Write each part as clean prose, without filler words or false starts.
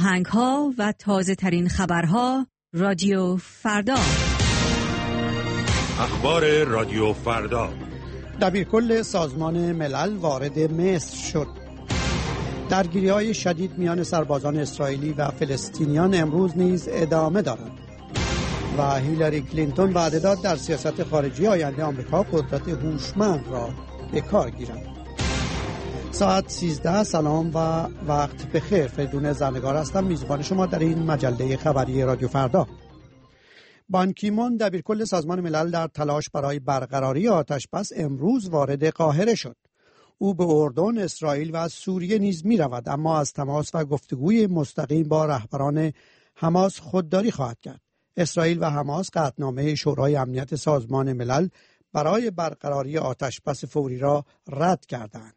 آهنگ‌ها و تازه‌ترین خبرها رادیو فردا. اخبار رادیو فردا. دبیرکل سازمان ملل وارد مصر شد. درگیری‌های شدید میان سربازان اسرائیلی و فلسطینیان امروز نیز ادامه دارد و هیلاری کلینتون وعده داد در سیاست خارجی آینده آمریکا قدرت هوشمند را به کار گیرد. ساعت 13. سلام و وقت بخیر. فریدون زرنگار هستم، میزبان شما در این مجله خبری رادیو فردا. بان کی مون دبیرکل سازمان ملل در تلاش برای برقراری آتش‌بس امروز وارد قاهره شد. او به اردن، اسرائیل و سوریه نیز می رود، اما از تماس و گفتگوی مستقیم با رهبران حماس خودداری خواهد کرد. اسرائیل و حماس قطعنامه شورای امنیت سازمان ملل برای برقراری آتش‌بس فوری را رد کردند.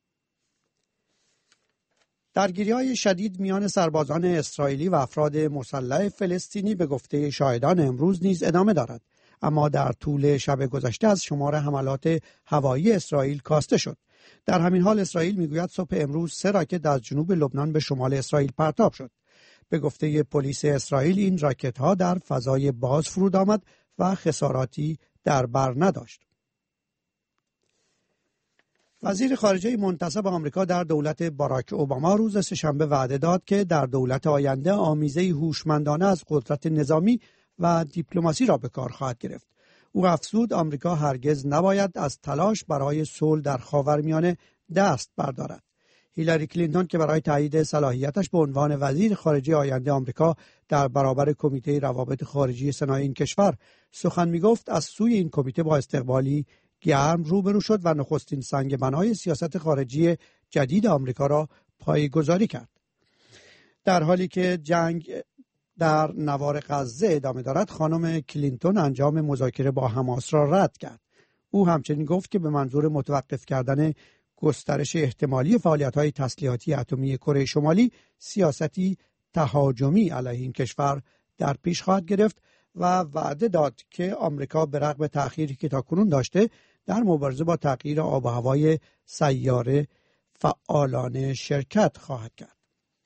درگیری‌های شدید میان سربازان اسرائیلی و افراد مسلح فلسطینی به گفته شاهدان امروز نیز ادامه دارد، اما در طول شب گذشته از شمار حملات هوایی اسرائیل کاسته شد. در همین حال اسرائیل میگوید صبح امروز 3 راکت از جنوب لبنان به شمال اسرائیل پرتاب شد. به گفته پلیس اسرائیل این راکت‌ها در فضای باز فرود آمد و خساراتی در بر نداشت. وزیر خارجه منتصب آمریکا در دولت باراک اوباما روز سه‌شنبه وعده داد که در دولت آینده آمیزه هوشمندانه از قدرت نظامی و دیپلماسی را به کار خواهد گرفت. او افزود آمریکا هرگز نباید از تلاش برای صلح در خاورمیانه دست بردارد. هیلاری کلینتون که برای تایید صلاحیتش به عنوان وزیر خارجه آینده آمریکا در برابر کمیته روابط خارجی سنای این کشور سخن می‌گفت، از سوی این کمیته با استقبالی گرم روبرو شد و نخستین سنگ بنای سیاست خارجی جدید آمریکا را پایه‌گذاری کرد. در حالی که جنگ در نوار غزه ادامه دارد، خانم کلینتون انجام مذاکره با حماس را رد کرد. او همچنین گفت که به منظور متوقف کردن گسترش احتمالی فعالیت‌های تسلیحاتی اتمی کره شمالی سیاستی تهاجمی علیه این کشور در پیش خواهد گرفت و وعده داد که آمریکا به رغم تأخیری که تاکنون داشته در مبارزه با تغییر آب و هوای سیاره فعالانه شرکت خواهد کرد.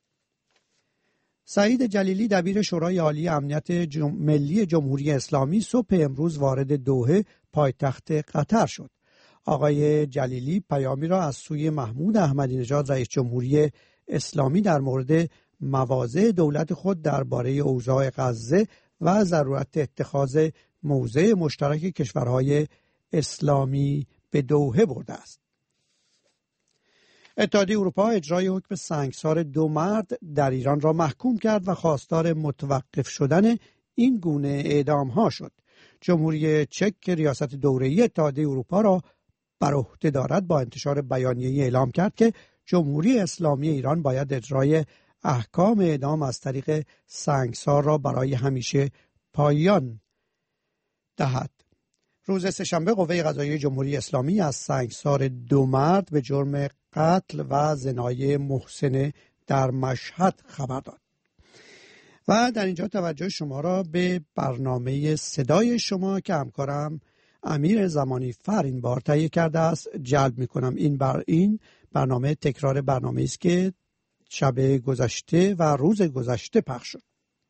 سعید جلیلی دبیر شورای عالی امنیت ملی جمهوری اسلامی صبح امروز وارد دوحه پایتخت قطر شد. آقای جلیلی پیامی را از سوی محمود احمدی نژاد رئیس جمهوری اسلامی در مورد مواضع دولت خود درباره اوضاع غزه و ضرورت اتخاذ موضع مشترک کشورهای اسلامی به دوحه برده است. اتحادیه اروپا اجرای حکم سنگسار 2 مرد در ایران را محکوم کرد و خواستار متوقف شدن این گونه اعدام‌ها شد. جمهوری چک که ریاست دوره‌ای اتحادیه اروپا را بر عهده دارد با انتشار بیانیه‌ای اعلام کرد که جمهوری اسلامی ایران باید اجرای احکام اعدام از طریق سنگسار را برای همیشه پایان دهد. روز سه‌شنبه قوه قضاییه جمهوری اسلامی از سنگسار 2 مرد به جرم قتل و زنای محسن در مشهد خبر داد. و در اینجا توجه شما را به برنامه صدای شما که همکارم امیر زمانی فر این بار تهیه کرده است جلب می کنم. این برنامه تکرار برنامه است که شب گذشته و روز گذشته پخش شد.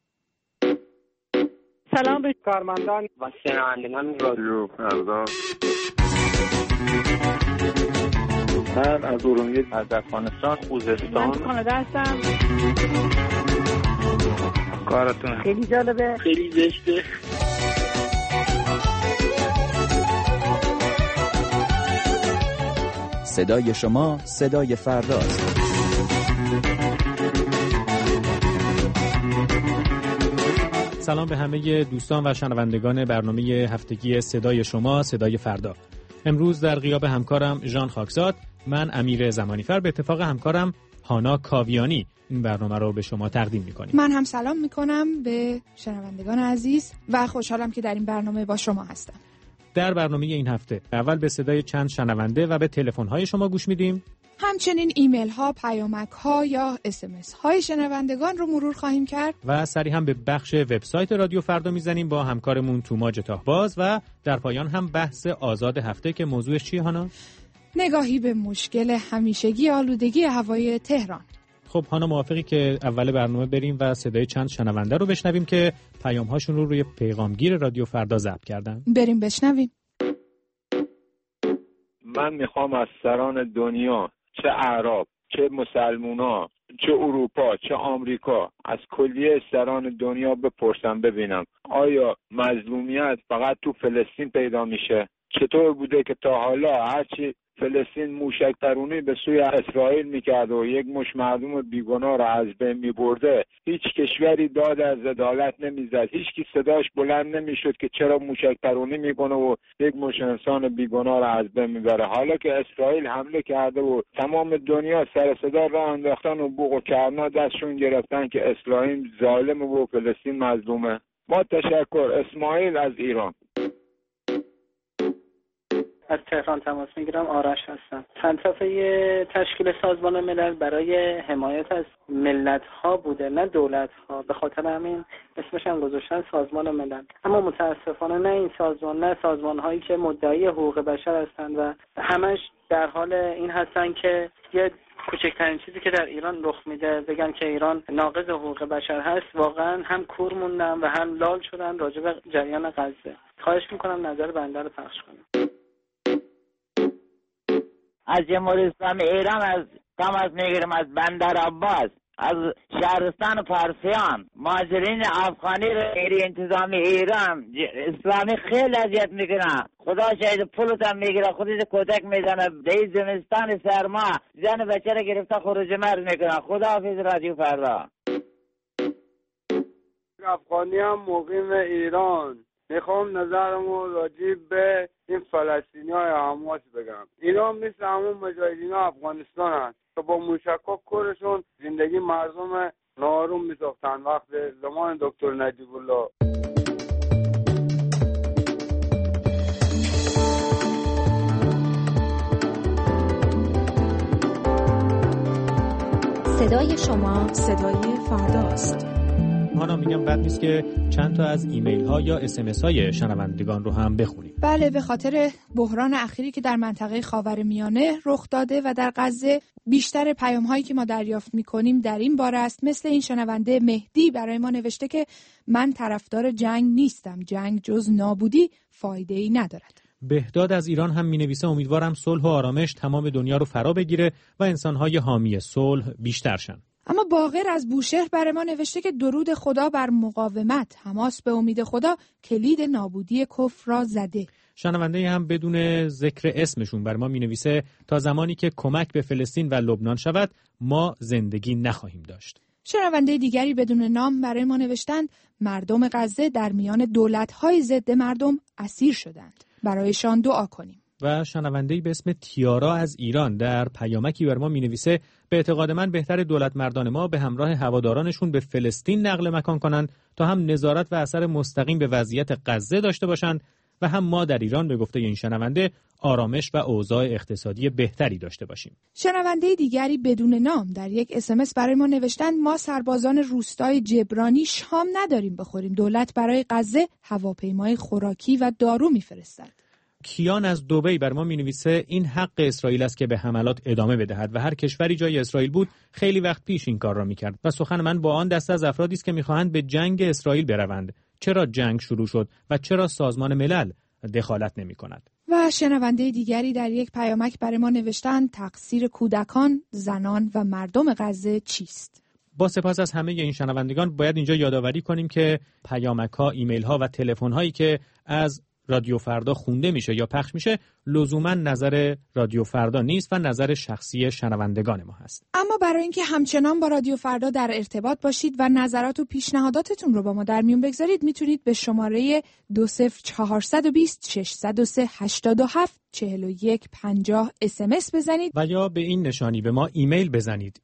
سلام به کارمندان و شنوندگان رادیو فردا. من از ارومیه، از افغانستان، خوزستان، من کانادا هستم. کارتون خیلی جالبه، خیلی زشته. صدای شما صدای فرداست. سلام به همه دوستان و شنوندگان برنامه هفتگی صدای شما صدای فردا. امروز در غیاب همکارم ژان خاکزاد، من امیر زمانیفر به اتفاق همکارم هانا کاویانی این برنامه رو به شما تقدیم می‌کنیم. من هم سلام می‌کنم به شنوندگان عزیز و خوشحالم که در این برنامه با شما هستم. در برنامه این هفته اول به صدای چند شنونده و به تلفن‌های شما گوش میدیم. همچنین ایمیل ها، پیامک ها یا SMS های شنوندگان رو مرور خواهیم کرد و سریع هم به بخش وبسایت رادیو فردا میزنیم با همکارمون توماج تاهباز و در پایان هم بحث آزاد هفته که موضوعش چیه هانا؟ نگاهی به مشکل همیشگی آلودگی هوای تهران. خب هانا موافقی که اول برنامه بریم و صدای چند شنونده رو بشنویم که پیام‌هاشون رو روی پیغامگیر رادیو فردا ضبط کردن؟ بریم بشنویم. من میخوام از سران دنیا، چه اعراب، چه مسلمونا، چه اروپا، چه آمریکا، از کلیه سران دنیا بپرسم ببینم آیا مظلومیت فقط تو فلسطین پیدا میشه؟ چطور بوده که تا حالا هرچی فلسطین موشک پرونی به سوی اسرائیل میکرد و یک مش مردم بیگناه را از بین میبرده، هیچ کشوری داد از عدالت نمیزد، هیچ کی صداش بلند نمیشد که چرا موشک پرونی میکنه و یک مش انسان بیگناه را از بین میبره. حالا که اسرائیل حمله کرده و تمام دنیا سر صدا راه انداختن و بوق و کرنا دستشون گرفتن که اسرائیل ظالمه و فلسطین مظلومه. با تشکر. اسماعیل از ایران. از تهران تماس میگیرم. آرش هستم. فلسفه تشکیل سازمان ملل برای حمایت از ملت ها بوده، نه دولت ها. به خاطر همین اسمش هم گذاشتن سازمان ملل. اما متاسفانه نه این سازمان، نه سازمان هایی که مدعی حقوق بشر هستند و همش در حال این هستن که یه کوچکترین چیزی که در ایران رخ میده بگن که ایران ناقض حقوق بشر هست. واقعا هم کور موندن و هم لال شدن راجع به جریان غزه. خواهش میکنم نظر بنده رو پخش کنید. از جمهوری اسلامی ایران از تماس میگیرم، از بندر عباس، از شهرستان فارسیان. مهاجرین افغانی رو انتظامی ایران اسلامی خیلی اذیت میکنه. خدا شاید پولتم میگیره، خودش کتک میزنه. در زمستان سرما زن بچه رو گرفته خروج مرد میکنه. خدا حافظ رادیو فردا. افغانی هم مقیم ایران. میخوام نظرمو راجع به این فلسطینی های حماس بگم. اینا مثل همون مجاهدین افغانستان هست که با موشک‌ها کورشون زندگی مردم ناآروم میساختن وقت زمان دکتر نجیب الله. صدای شما صدای فرداست. هانا میگم بد نیست که چند تا از ایمیل ها یا SMS های شنوندگان رو هم بخونیم. بله، به خاطر بحران اخیری که در منطقه خاورمیانه رخ داده و در غزه بیشتر پیام هایی که ما دریافت میکنیم در این باره است. مثل این شنونده مهدی برای ما نوشته که من طرفدار جنگ نیستم، جنگ جز نابودی فایده ای ندارد. بهداد از ایران هم مینویسه امیدوارم صلح و آرامش تمام دنیا رو فرا بگیره و انسان‌های حامی صلح بیشتر شن. اما باقر از بوشهر برای ما نوشته که درود خدا بر مقاومت، حماس به امید خدا کلید نابودی کفر را زده. شنونده هم بدون ذکر اسمشون برای ما مینویسه تا زمانی که کمک به فلسطین و لبنان شود ما زندگی نخواهیم داشت. شنونده دیگری بدون نام برای ما نوشتند مردم غزه در میان دولت‌های ضد مردم اسیر شدند. برایشان دعا کنیم. و شنونده‌ای به اسم تیارا از ایران در پیامکی بر ما می‌نویسه به اعتقاد من بهتر دولت مردان ما به همراه هوادارانشون به فلسطین نقل مکان کنند تا هم نظارت و اثر مستقیم به وضعیت غزه داشته باشند و هم ما در ایران به گفته این شنونده آرامش و اوضاع اقتصادی بهتری داشته باشیم. شنونده دیگری بدون نام در یک SMS برای ما نوشتند ما سربازان روستای جبرانی شام نداریم بخوریم. دولت برای غزه هواپیمای خوراکی و دارو می‌فرستد. کیان از دبی بر ما می‌نویسه این حق اسرائیل است که به حملات ادامه بدهد و هر کشوری جای اسرائیل بود خیلی وقت پیش این کار را می‌کرد و سخن من با آن دسته از افرادی است که می‌خواهند به جنگ اسرائیل بروند. چرا جنگ شروع شد و چرا سازمان ملل دخالت نمی‌کند؟ و شنونده دیگری در یک پیامک برای ما نوشتند تقصیر کودکان، زنان و مردم غزه چیست؟ با سپاس از همه این شنوندگان باید اینجا یادآوری کنیم که پیامک‌ها، ایمیل‌ها و تلفن‌هایی که از رادیو فردا خونده میشه یا پخش میشه لزوما نظر رادیو فردا نیست و نظر شخصی شنوندگان ما هست. اما برای اینکه همچنان با رادیو فردا در ارتباط باشید و نظرات و پیشنهاداتتون رو با ما در میون بگذارید میتونید به شماره 20420 603 87 41 50 SMS بزنید و یا به این نشانی به ما ایمیل بزنید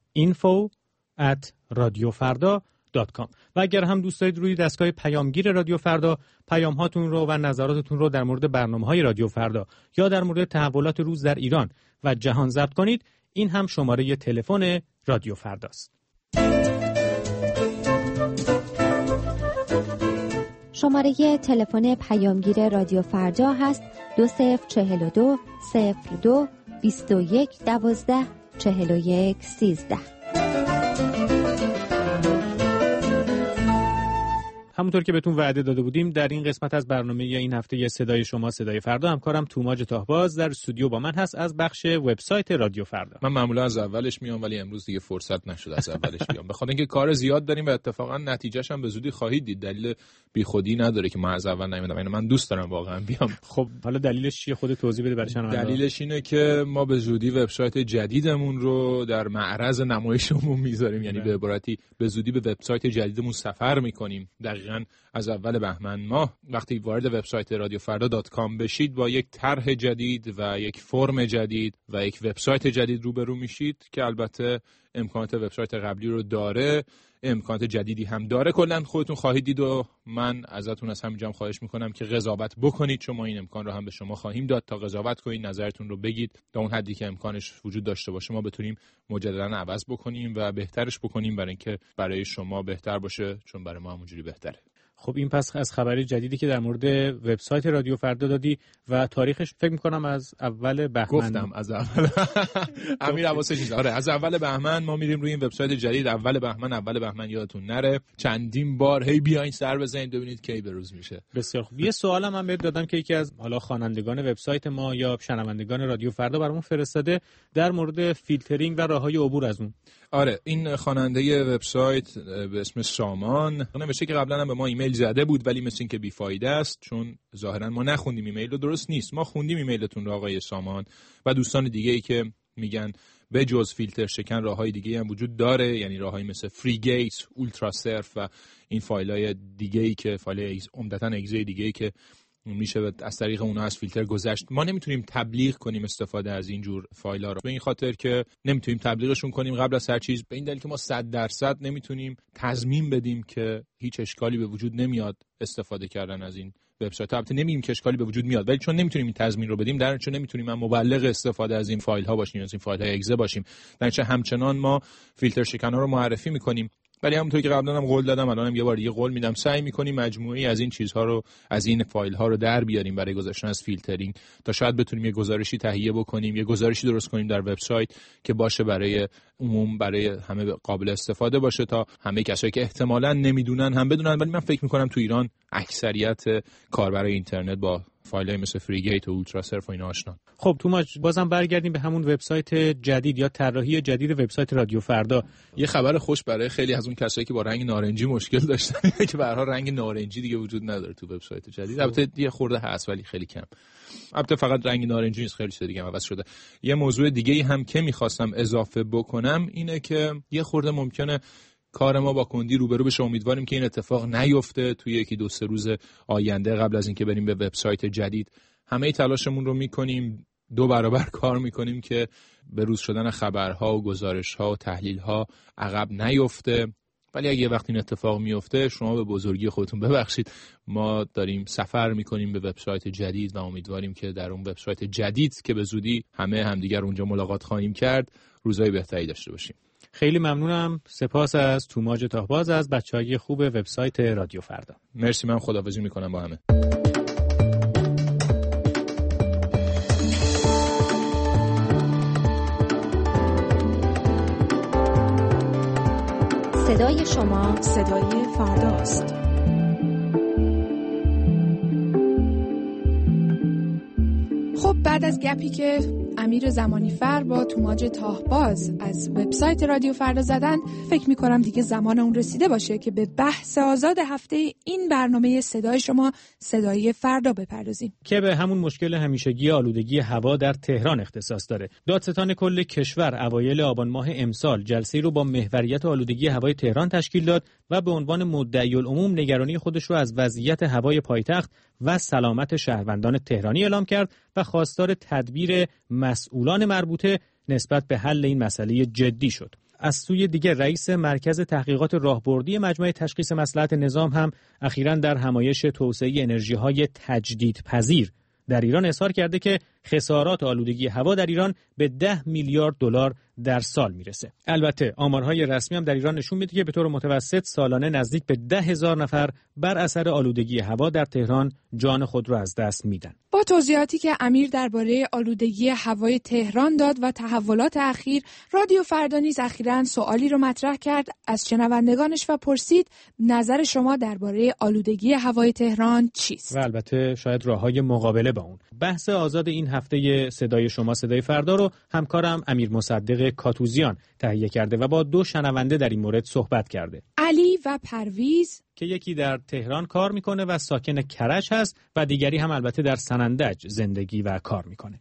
info@radiofarda.com. و اگر هم دوست دارید روی دستگاه پیامگیر رادیو فردا پیام هاتون رو و نظراتتون رو در مورد برنامه‌های رادیو فردا یا در مورد تحولات روز در ایران و جهان ضبط کنید، این هم شماره تلفن رادیو فرداست. شماره تلفن پیامگیر رادیو فردا هست 2042 02 21 12 41 13. همونطور که بهتون وعده داده بودیم در این قسمت از برنامه این هفته صدای شما صدای فردا همکارم توماج تاهباز در استودیو با من هست از بخش وبسایت رادیو فردا. من معمولا از اولش میام ولی امروز دیگه فرصت نشد از اولش بیام. بخاطر اینکه کار زیاد داریم و اتفاقا نتیجهش هم به زودی خواهید دید. دلیل بیخودی نداره که من از اول نمیدونم. یعنی من دوست دارم واقعا بیام. خب حالا دلیلش چیه؟ خود توضیح بده برای شنوندا. دلیلش اینه که ما به زودی وبسایت جدیدمون رو در معرض نمایش عموم میذاریم. یعنی به عبارتی به زودی به وبسایت جدیدمون سفر میکنیم. دقیقاً از اول بهمن ماه وقتی وارد وبسایت radiofarda.com بشید با یک طرح جدید و یک فرم جدید و یک وبسایت جدید روبرو میشید که البته امکانات وبسایت قبلی رو داره، امکانات جدیدی هم داره. کلا خودتون خواهید دید و من ازتون از همینجا خواهش میکنم که قضاوت بکنید، چون ما این امکان رو هم به شما خواهیم داد تا قضاوت کنید، نظرتون رو بگید تا اون حدی که امکانش وجود داشته باشه ما بتونیم مجددا عوض بکنیم و بهترش بکنیم برای اینکه برای شما بهتر باشه، چون برای ما همونجوری بهتره. خب این پس از خبری جدیدی که در مورد وبسایت رادیو فردا دادی و تاریخش فکر می‌کنم از اول بهمن. گفتم از اول. امیر حواسش آره از اول بهمن ما میریم روی این وبسایت جدید. اول بهمن یادتون نره. چندین بار هی بیاین سر بزنید ببینید کی بروز میشه. بسیار خوب. یه سوالم من بهت دادم که یکی از حالا خوانندگان وبسایت ما یا شنوندگان رادیو فردا برامون فرستاده در مورد فیلترینگ و راههای عبور از اون. آره این خواننده وبسایت به اسم سامان نوشته که قبلا هم به ما ایمیل زده بود ولی مثل این که بیفایده است، چون ظاهرا ما نخوندیم ایمیل رو. درست نیست، ما خوندیم ایمیلتون رو آقای سامان و دوستان دیگه ای که میگن به جز فیلتر شکن راههای دیگه هم وجود داره، یعنی راههایی مثل فریگیت، اولترا سرف و این فایل‌های دیگه ای که فایل عمدتاً اگزای دیگه ای که میشه از طریق اونها از فیلتر گذشت. ما نمیتونیم تبلیغ کنیم استفاده از این جور فایل‌ها رو، به این خاطر که نمیتونیم تبلیغشون کنیم قبل از هر چیز، به این دلیل که ما 100% نمیتونیم تضمین بدیم که هیچ اشکالی به وجود نمیاد استفاده کردن از این وبسایت. البته نمیگیم که اشکالی به وجود میاد، ولی چون نمیتونیم این تضمین رو بدیم، در نتیجه نمیتونیم هم مبلغ استفاده از این فایل‌ها باشیم، از این فایل‌های اگزه باشیم. در نتیجه همچنان ما فیلتر شکن‌ها رو معرفی می‌کنیم، ولی همونطور که قبلا هم قول دادم الانم یه بار دیگه قول میدم، سعی می‌کنیم مجموعه‌ای از این چیزها رو، از این فایل‌ها رو در بیاریم برای گذاشتن از فیلترینگ تا شاید بتونیم یه گزارشی تهیه بکنیم، یه گزارشی درست کنیم در وبسایت که باشه برای عموم، برای همه قابل استفاده باشه تا همه کسایی که احتمالاً نمیدونن هم بدونن. ولی من فکر می‌کنم تو ایران اکثریت کاربرای اینترنت با فایل‌های مثل فریگیت و اولترا سرف و اینا آشنا. خب توماج بازم برگردیم به همون وبسایت جدید یا طراحی جدید وبسایت رادیو فردا. یه خبر خوش برای خیلی از اون کسایی که با رنگ نارنجی مشکل داشتن که به هر حال رنگ نارنجی دیگه وجود نداره تو وبسایت جدید. البته یه خورده هست ولی خیلی کم. البته فقط رنگ نارنجی نیست، خیلی چیز دیگه هم عوض شده. یه موضوع دیگه‌ای هم که می‌خواستم اضافه بکنم اینه که یه خورده ممکنه کار ما با کندی روبرو بشه. امیدواریم که این اتفاق نیفته توی یکی دو سه روز آینده. قبل از اینکه بریم به وبسایت جدید همه تلاشمون رو میکنیم، 2 برابر کار میکنیم که به روز شدن خبرها و گزارشها و تحلیلها عقب نیفته. ولی اگه یه وقت این اتفاق میفته شما به بزرگی خودتون ببخشید. ما داریم سفر میکنیم به وبسایت جدید و امیدواریم که در اون وبسایت جدید که به زودی همه همدیگر اونجا ملاقات خواهیم کرد روزهای بهتری داشته باشیم. خیلی ممنونم. سپاس از توماج تاهباز از بچه‌های خوب وبسایت رادیو فردا. مرسی، من خداحافظی میکنم با همه. صدای شما صدای فرداست. خب بعد از گپی که امیر زمانیفر با توماج تاهباز از وبسایت رادیو فردا زدن، فکر می‌کنم دیگه زمان اون رسیده باشه که به بحث آزاد هفته این برنامه صدای شما صدای فردا بپردازیم که به همون مشکل همیشگی آلودگی هوا در تهران اختصاص داره. دادستان کل کشور اوایل آبان ماه امسال جلسه‌ای رو با محوریت آلودگی هوای تهران تشکیل داد و به عنوان مدعی العموم نگرانی خودش رو از وضعیت هوای پایتخت و سلامت شهروندان تهرانی اعلام کرد و خواستار تدبیر مسئولان مربوطه نسبت به حل این مسئله جدی شد. از سوی دیگر رئیس مرکز تحقیقات راهبردی مجمع تشخیص مصلحت نظام هم اخیراً در همایش توسعه انرژی‌های تجدیدپذیر در ایران اظهار کرده که خسارات آلودگی هوا در ایران به 10 میلیارد دلار در سال میرسه. البته آمارهای رسمی هم در ایران نشون میده که به طور متوسط سالانه نزدیک به 10,000 نفر بر اثر آلودگی هوا در تهران جان خود را از دست میدن. با توضیحاتی که امیر درباره آلودگی هوای تهران داد و تحولات اخیر، رادیو فردا نیز اخیراً سوالی رو مطرح کرد از شنوندگانش و پرسید نظر شما درباره آلودگی هوای تهران چیست؟ و البته شاید راه‌های مقابله با اون. بحث آزاد این هفته صدای شما صدای فردا رو همکارم امیر مصدق کاتوزیان تهیه کرده و با 2 شنونده در این مورد صحبت کرده. علی و پرویز که یکی در تهران کار میکنه و ساکن کرج هست و دیگری هم البته در سنندج زندگی و کار میکنه.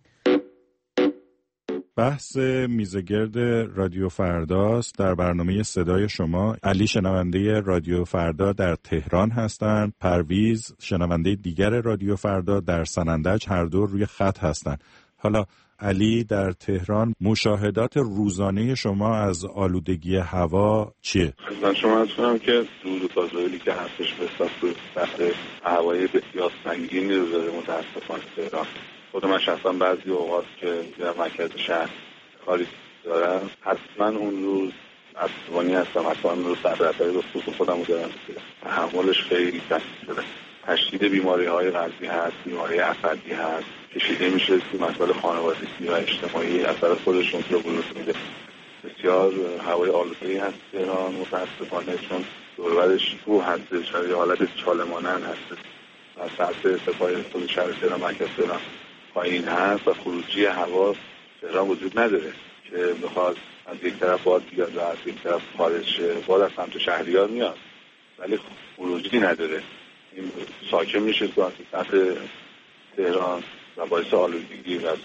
بحث میزگرد رادیو فرداست. در برنامه صدای شما علی شنونده رادیو فردا در تهران هستند، پرویز شنونده دیگر رادیو فردا در سنندج، هر دو روی خط هستند. حالا علی در تهران، مشاهدات روزانه شما از آلودگی هوا چیه؟ من شما از کنم که دود گازوئیلی که هستش به سطح هوایی بسیار سنگینی رو داره متاسفانه تهران. خود من شخصا بعضی اوقات که در مرکز شهر کاری دارم حتما اون روز عصبانی هستم، حتما اون روز سردرگری رو خودم رو دارم که تحملش خیلی سخت شده. تشدید بیماری‌های قلبی هست، بیماری عصبی هست، کشیده میشه که مسائل خانوادگی و اجتماعی اثر خودشون رو بروز میده. بسیار هوای آلوده‌ای هست تهران متاسفانه، چون دوربرش کوه هستش، یه حالت چاله‌مانند هست. از سطح سپاه خود شهر تهران، مرکز تهران پایین هست و خروجی هوا تهران وجود نداره که بخواد از یک طرف باد بیاد و از یک طرف خارج شه. باد از سمت شهریار میاد ولی خروجی نداره. این ساکن میشه تو سطح تهران و باعث آلودگی و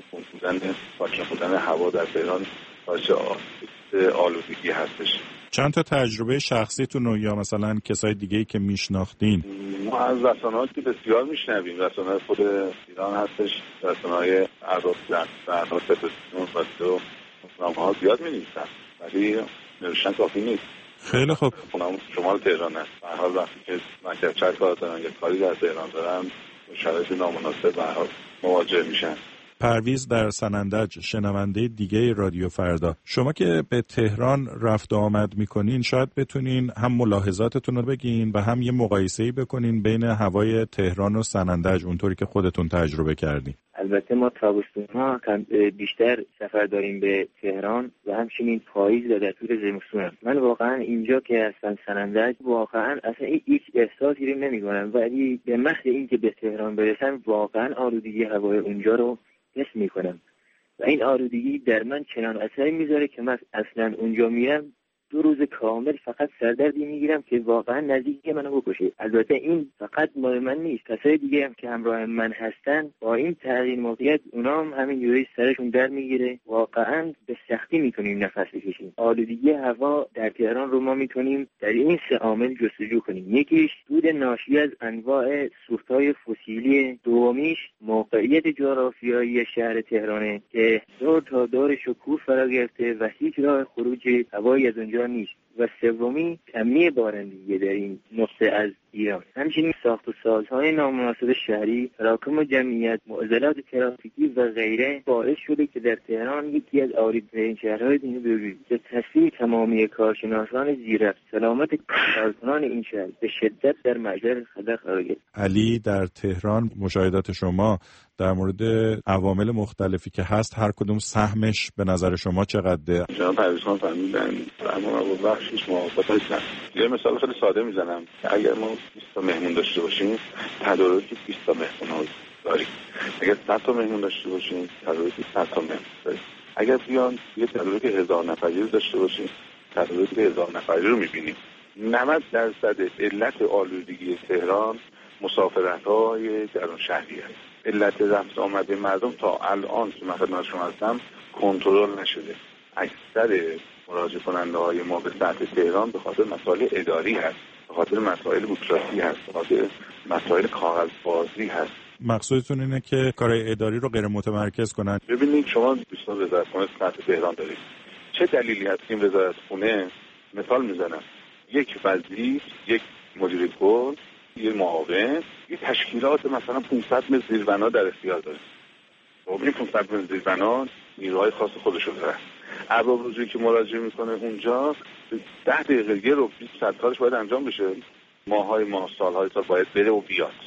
ساکن بودن هوا در تهران باعث آلودگی هستش. چند تا تجربه شخصیتون یا مثلا کسای دیگه‌ای که میشناختین؟ ما از رسانه‌ها که بسیار میشنویم، رسانه‌های خود ایران هستش، رسانه‌های ارباب برنامه تلویزیون و روزنامه‌ها زیاد می‌نویسن ولی نوشتن کافی نیست. خیلی خوب. خونم شمال تهران است. به هر حال وقتی که مرکز چک کار دارن یا کاری در تهران دارن شرایط نامناسب به هر حال مواجه میشن. پرویز در سنندج شنونده دیگه رادیو فردا، شما که به تهران رفت و آمد میکنین شاید بتونین هم ملاحظاتتون رو بگین و هم یه مقایسه‌ای بکنین بین هوای تهران و سنندج اونطوری که خودتون تجربه کردین. البته ما تابستون‌ها بیشتر سفر داریم به تهران و همچنین پاییز و در طول زمستون. من واقعا اینجا که هستم سنندج واقعا اصلا هیچ احساسی رو نمی‌کنم، ولی به محض اینکه به تهران برسم واقعا آلودگی هوای اونجا رو حس می‌کنم و این آلودگی در من چنان اثری میذاره که من اصلا اونجا میرم 2 روز کامل فقط سردردی میگیرم که واقعا نزدیک منو بکشه. البته این فقط مال من نیست، کسای دیگه هم که همراه من هستن با این تغییر موقعیت اونا هم همین جوری سرشون در میگیره. واقعا به سختی میتونیم نفس بکشیم. آلودگی هوا در تهران رو ما میتونیم در این 3 عامل جستجو کنیم. یکیش دود ناشی از انواع سوختهای فسیلی، دومیش موقعیت جغرافیایی شهر تهرانه که دور تا دور شکوه فرا گرفته و هیچ راه خروج هوایی از اونجا نیست، و سومی کمی بارندگی در این نقطه از ایران. همچنین ساخت و سازهای نامناسب شهری، تراکم جمعیت، معضلات ترافیکی و غیره باعث شده که در تهران یکی از آلودترین شهرهای دنیا بگوییم. به تصویر تمامی کارشناسان زیررفت سلامت کارکنان این شهر به شدت در معرض خطر قرار گرفت. علی در تهران، مشاهدات شما در مورد عوامل مختلفی که هست هر کدوم سهمش به نظر شما چقدره؟ جناب پرویزخان فرمودن اما بخشش موافقت هستم. یه مثال خیلی ساده میزنم. اگر ما 20 تا مهمون داشته باشیم، تدارک 20 تا مهمون داریم. اگر 100 تا مهمون داشته باشیم، تدارک 100 تا مهمون داریم. اگر بیان یه تدارک 1000 نفری داشته باشیم، تدارک 1000 نفری رو می‌بینیم. 90% علت آلودگی تهران مسافرت‌های درون شهری است. علت رفت آمد مردم تا الان که من خدمت شما هستم کنترل نشده. اکثر مراجعه کننده های ما به سطح تهران به خاطر مسائل اداری هست، به خاطر مسائل بوروکراسی هست، به خاطر مسائل کاغذبازی هست. مقصودتون اینه که کارهای اداری رو غیر متمرکز کنن؟ ببینید شما دوستان وزارتخونه سطح تهران دارید. چه دلیلی هست که این وزارتخونه، مثال میزنم، یک وزیر، یک مدیر کل، یک معاون، یک تشکیلات مثلا 500 متر زیربنا در اختیار داره. خب این 500 متر زیربنا نیروهای خاص خودشون داره. ارباب رجوعی که مراجعه میکنه اونجا 10 دقیقه رو 20 ساعت کارش باید انجام بشه. ماهای سالهای سال باید بره و بیاد.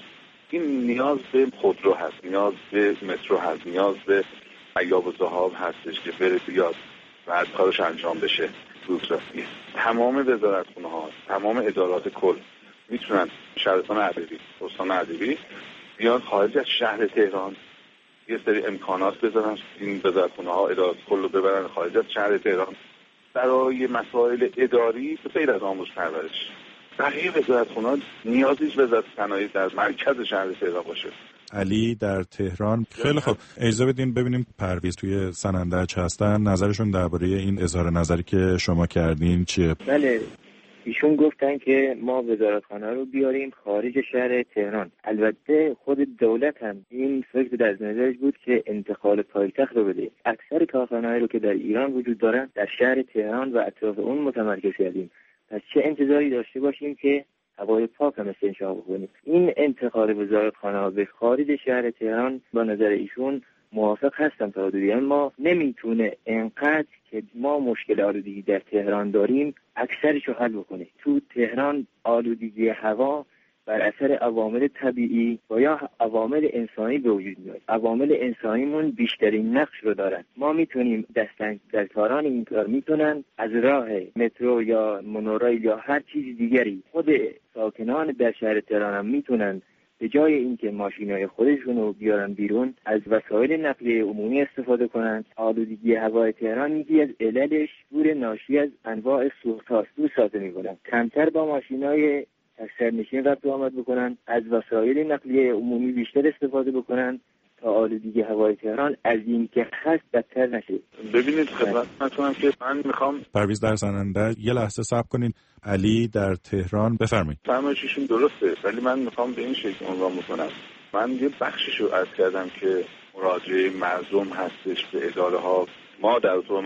این نیاز به خودرو هست، نیاز به مترو هست، نیاز به عیاب و ذهاب هستش که بره بیاد و کارش انجام بشه. روزرسی تمام وزارتخونه‌ها، تمام ادارات کل میتونن شهرستان ادبی، استان ادبی بیان خارج از شهر تهران یه سری امکانات بذارن، این وزارتخونه‌ها ادارات کل رو ببرن خارج از شهر تهران برای مسائل اداری به غیر از آموزش پرورش. بقیه وزارتخونه‌ها نیازی وزارت صنایع در مرکز شهر تهران باشه. علی در تهران. خیلی خوب، اجازه بدین ببینیم پرویز توی سنندج هستن، نظرشون درباره این اظهار نظری که شما کردین چیه؟ بله، ایشون گفتن که ما وزارتخانه رو بیاریم خارج شهر تهران. البته خود دولت هم این فکر در نظرش بود که انتقال پایتخت رو بده. اکثر کارخانه‌هایی رو که در ایران وجود دارن در شهر تهران و اطراف اون متمرکز کردیم. پس چه انتظاری داشته باشیم که هوای پاک هم انشاء بکنیم؟ این انتقال وزارتخانه به خارج شهر تهران با نظر ایشون موافق هستم تا حدودی، اما نمیتونه انقدر که ما مشکل آلودگی در تهران داریم اکثرش رو حل بکنه. تو تهران آلودگی هوا بر اثر عوامل طبیعی و یا عوامل انسانی به وجود میاد. عوامل انسانیمون بیشترین نقش رو دارن. ما میتونیم در کاران این کار میتونن از راه مترو یا مونوریل یا هر چیز دیگری. خود ساکنان در شهر تهران هم میتونن به جای اینکه ماشینای خودشون رو بیارن بیرون از وسایل نقلیه عمومی استفاده کنن. آلودگی هوای تهران یکی از عللش دور ناشی از انواع سوخت‌هاست. دو ساده می‌کنن کمتر با ماشینای سرنشین رفت و آمد بکنن، از وسایل نقلیه عمومی بیشتر استفاده بکنن تا آلودگی هوای تهران از این که هست بدتر نشه. ببینید خدمتتونم که من میخوام پرویز در سنندج یه لحظه صبر کنین. علی در تهران بفرمایید. فرمایششون درسته، ولی من میخوام به این شکل عنوان بکنم. من یه بخشش رو عرض کردم که مراجعه مردم هستش به اداره ها. ما در تو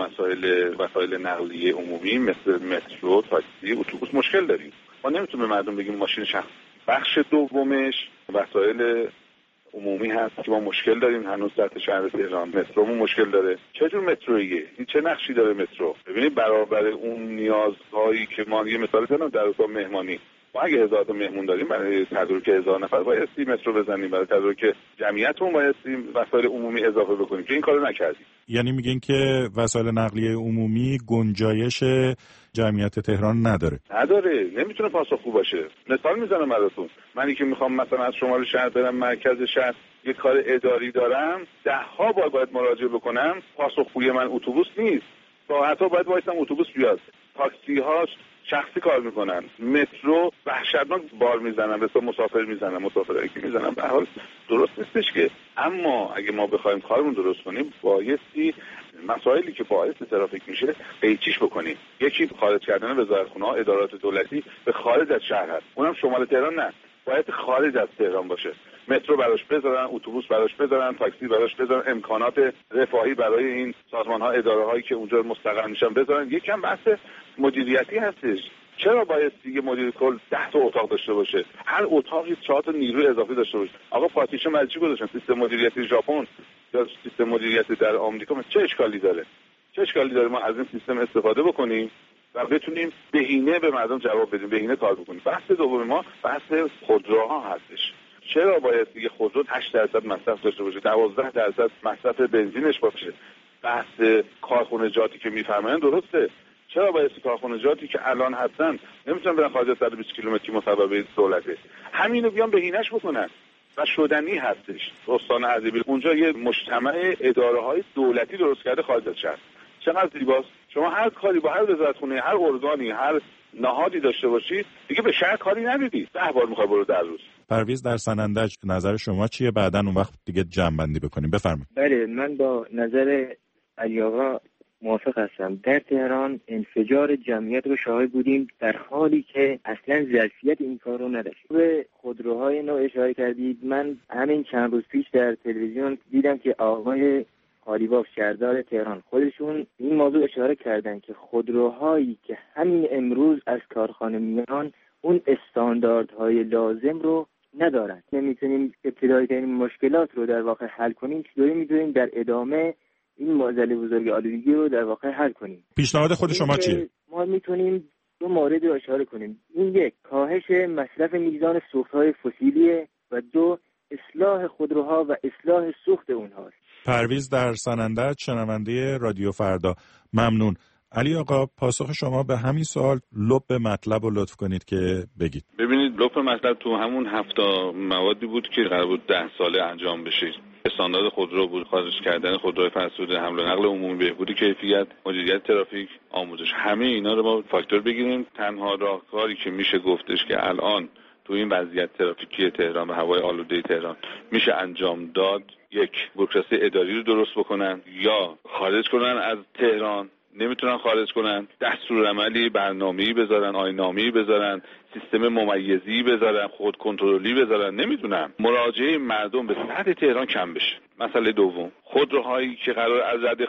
وسایل نقلیه عمومی مثل مترو، تاکسی، اتوبوس مشکل داریم. ما نمیتونیم به مردم بگیم ماشین شخص. بخش دومش وسایل عمومی هست که ما مشکل داریم هنوز در شهر تهران. مترومون مشکل داره. چه جور مترویه؟ این چه نقشی داره مترو؟ ببینید برابر اون نیازهایی که ما یه مثال بزنم در اتاق مهمانی، ما اگه 1000 تا مهمون داریم برای تدارک 1000 نفر بایستی مترو بزنیم، برای تدارک جمعیتمون بایستی وسایل عمومی اضافه بکنیم که این کارو نکردیم. یعنی میگین که وسایل نقلیه عمومی گنجایش جمعیت تهران نداره؟ نمیتونه پاسخگو باشه. مثال میزنم براتون. منی که میخوام مثلا از شمال شهر برم مرکز شهر یه کار اداری دارم، 10 ها باید مراجعه بکنم. پاسخگوی من اتوبوس نیست. ساعت‌ها باید وایسم اتوبوس بیاد. تاکسی ها شخصی کار میکنن، مترو وحشتناک بار میزنن، به مسافر میزنن. به حال درست نیستش که. اما اگه ما بخوایم کارمون درست کنیم بایستی مسائلی که باعث ترافیک میشه قیچیش بکنیم. یکی خارج کردن وزارتخونه‌ها، ادارات دولتی به خارج از شهر هست. اونم شمال تهران نه، باید خارج از تهران باشه. مترو براش بذارن، اتوبوس براش بذارن، تاکسی براش بذارن، امکانات رفاهی برای این سازمان‌ها، اداره‌هایی که اونجا مستقر میشن بذارن. یکم بحث مدیریتی هستش. چرا باید دیگه مدیر کل 10 تا اتاق داشته باشه؟ هر اتاقی 4 تا نیروی اضافی داشته باشه. آقا پاتیشه مجبور گذاشتن سیستم مدیریتی ژاپن یا سیستم مدیریتی در آمریکا چه اشکالی داره؟ ما از این سیستم استفاده بکنیم و بتونیم بهینه به مردم جواب بدیم، بهینه کار بکنیم. بحث دوم ما بحث خودروها هستش. چرا باید دیگه خودرو 8% مصرف داشته باشه، 12% مصرف بنزینش باشه؟ بحث کارخونجاتی که میفرمایند درسته. چرا باید کارخونجاتی که الان هستن نمیتونن برن خارج از 120 کیلومتری مصوبه دولته، همینو بیان بهینه‌اش بکنن و شدنی هستش. استان اردبیل اونجا یه مجتمع اداره‌های دولتی درست کرده خارج از شهر. چقدر زیباست. شما هر کاری با هر وزارتخونه، هر ارگانی، هر نهادی داشته باشید دیگه به شهر کاری ندیدی. 10 بار میخوای برو در روز. پرویز در سنندج نظر شما چیه؟ بعداً اون وقت دیگه جمع‌بندی بکنیم. بفرمایید. بله، من با نظر علی آقا موافق هستم. در تهران انفجار جمعیت رو شاهد بودیم در حالی که اصلا ظرفیت این کار رو نداشت. به خودروهای نو اشاره کردید. من همین چند روز پیش در تلویزیون دیدم که آقای قالیباف شهردار تهران خودشون این موضوع اشاره کردن که خودروهایی که همین امروز از کارخانه میان اون استانداردهای لازم رو ندارن. نمیتونیم ابتدایی ترین مشکلات رو در واقع حل کنیم. چطوری میتونیم در ادامه این معضله بزرگ آلودگی رو در واقع حل کنیم؟ پیشنهاد خود شما چیه؟ ما میتونیم 2 مورد رو اشاره کنیم. این 1 کاهش مصرف میزان سوخت‌های فسیلیه و 2 اصلاح خودروها و اصلاح سوخت اونهاست. پرویز در سنندج، شنونده رادیو فردا. ممنون. علی آقا، پاسخ شما به همین سوال لب مطلب رو لطف کنید که بگید. ببینید، لب مطلب تو همون 7 موادی بود که قرار بود 10 ساله انجام بشه. استاندارد خودرو بود، خارج کردن خودروی فرسوده، حمل و نقل عمومی، بهبود کیفیت، مدیریت ترافیک، آموزش. همه اینا رو ما فاکتور بگیریم. تنها راهکاری که میشه گفتش که الان تو این وضعیت ترافیکی تهران و هوای آلوده تهران میشه انجام داد، یک، بوروکراسی اداری رو درست بکنن یا خارج کنن از تهران. نمیتونن خارج کنن، دستورالعملی برنامه‌ای بذارن، آیین‌نامه‌ای بذارن، سیستم ممیزی بذارن، خود کنترلی بذارن. نمیدونم. مراجعه مردم به سطح تهران کم بشه. مسئله دوم، خودروهایی که قرار از رده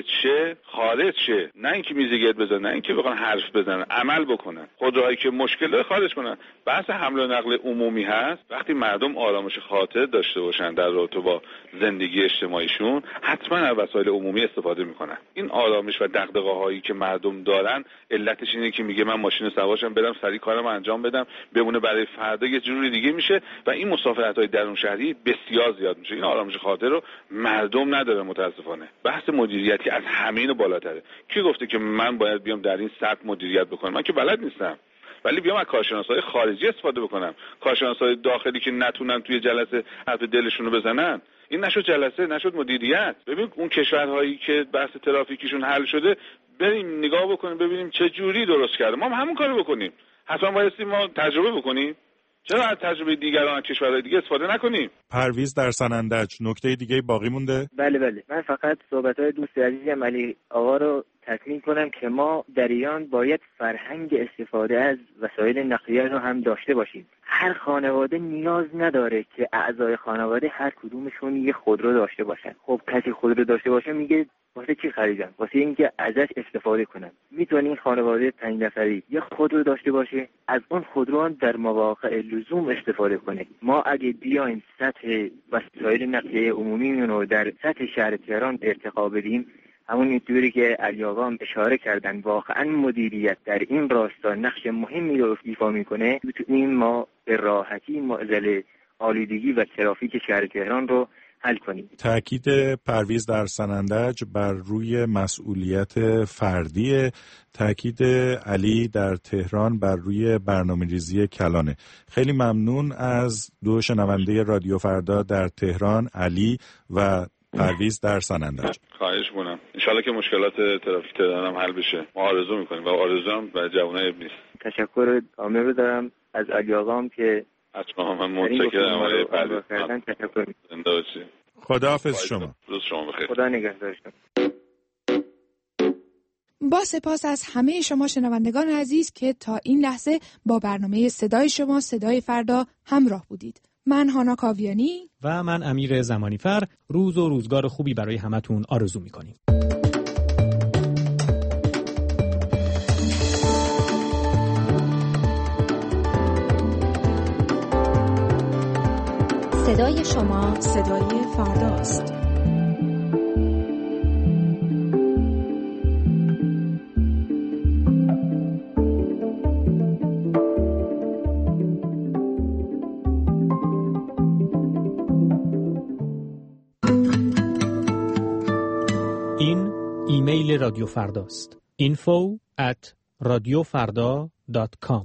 خارج شه، نه اینکه میزگرد بزنن، نه اینکه بخوان حرف بزنن، عمل بکنن. خودروهایی که مشکل داره خارج کنن. بحث حمل و نقل عمومی هست. وقتی مردم آرامش خاطر داشته باشن در رابطه با زندگی اجتماعیشون، حتما از وسایل عمومی استفاده میکنن. این آرامش و دغدغه‌هایی که مردم دارن علتش اینه که میگه من ماشین سوارشم برم سریع کارم انجام بدم، بمونه برای فردا یه جوری دیگه میشه و این مسافرت‌های درون شهری بسیار زیاد میشه. این آرامش خاطر رو مردم نداره متاسفانه. بحث مدیریتی از همین بالاتره. کی گفته که من باید بیام در این سطح مدیریت بکنم؟ من که بلد نیستم. ولی بیام از کارشناسای خارجی استفاده بکنم. کارشناسای داخلی که نتونن توی جلسه حرف دلشون رو بزنن. این نشد جلسه، نشد مدیریت. ببین اون کشورهایی که بحث ترافیکیشون حل شده، بریم نگاه بکنیم ببینیم چه جوری درست کرده. ما هم همون کارو بکنیم. حتما بایستی ما تجربه بکنیم. چرا از تجربه دیگران از کشورهای دیگه استفاده نکنیم؟ پرویز در سنندج، نکته دیگه باقی مونده؟ بله. من فقط صحبت‌های دوست عزیزم علی آقا رو تکمیل کنم که ما در ایران باید فرهنگ استفاده از وسایل نقلیه رو هم داشته باشیم. هر خانواده نیاز نداره که اعضای خانواده هر کدومشون یه خودرو داشته باشن. خب کسی خودرو داشته باشه میگه واسه چی خریدم؟ واسه اینکه ازش استفاده کنم. میتونه این خانواده 5 نفری یه خودرو داشته باشه، از اون خودرو در مواقع لزوم استفاده کنه. ما اگه بیایم سطح وسایل نقلیه عمومی رو در سطح شهر تهران ارتقا بدیم، همون اینطوری که علی آقا هم اشاره کردن، واقعا مدیریت در این راستا نقش مهمی رو ایفا میکنه. میتونیم ما به راحتی معضل آلودگی و ترافیک شهر تهران رو حل کنیم. تأکید پرویز در سنندج بر روی مسئولیت فردی، تأکید علی در تهران بر روی برنامه‌ریزی کلانه. خیلی ممنون از دو شنونده رادیو فردا در تهران، علی و پرویز در سنندج. خواهش می‌کنم. انشالله که مشکلات ترافیک تهران هم حل بشه. ما آرزو می‌کنیم و آرزوام برای جوانای ابن نیست. تشکر کامل رو دارم از علی آقام که حتما من متشکرم آقای پرویز. زنده باشید. خداحافظ شما. روز شما بخیر. خدا نگهدار شما. با سپاس از همه شما شنوندگان عزیز که تا این لحظه با برنامه صدای شما، صدای فردا همراه بودید. من هانا کاویانی و من امیر زمانیفر روز و روزگار خوبی برای همتون آرزو می‌کنیم. صدای شما، صدای فرداست. این ایمیل رادیو فرداست. info@radiofarda.com.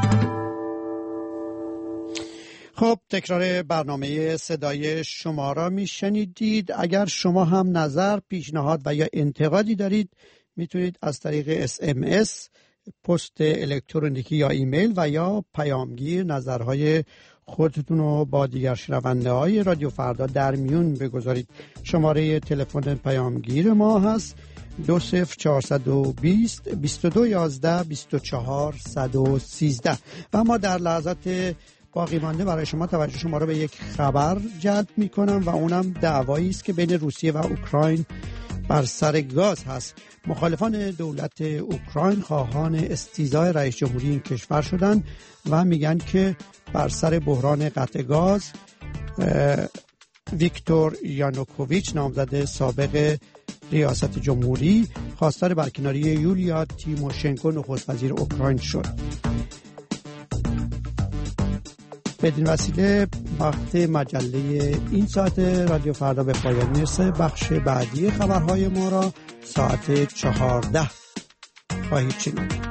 خب تکرار برنامه صدای شما را میشنیدید. اگر شما هم نظر، پیشنهاد و یا انتقادی دارید میتونید از طریق SMS، پست الکترونیکی یا ایمیل و یا پیامگیر نظرهای خودتون رو با دیگر شنونده های رادیو فردا در میون بگذارید. شماره تلفن پیامگیر ما هست 20420 2211 24 113 و ما در لحظات باقی مانده برای شما توجه شما را به یک خبر جلب می کنم و اونم دعوایی است که بین روسیه و اوکراین بر سر گاز هست. مخالفان دولت اوکراین خواهان استیضاح رئیس جمهوری این کشور شدند و میگن که بر سر بحران قطع گاز ویکتور یانوکوویچ نامزد سابق ریاست جمهوری خواستار برکناری یولیا تیموشنکو نخست وزیر اوکراین شد. بدین وسیله وقت مجله این ساعت رادیو فردا به پایان میرسه. بخش بعدی خبرهای ما را ساعت 14 خواهید شنید.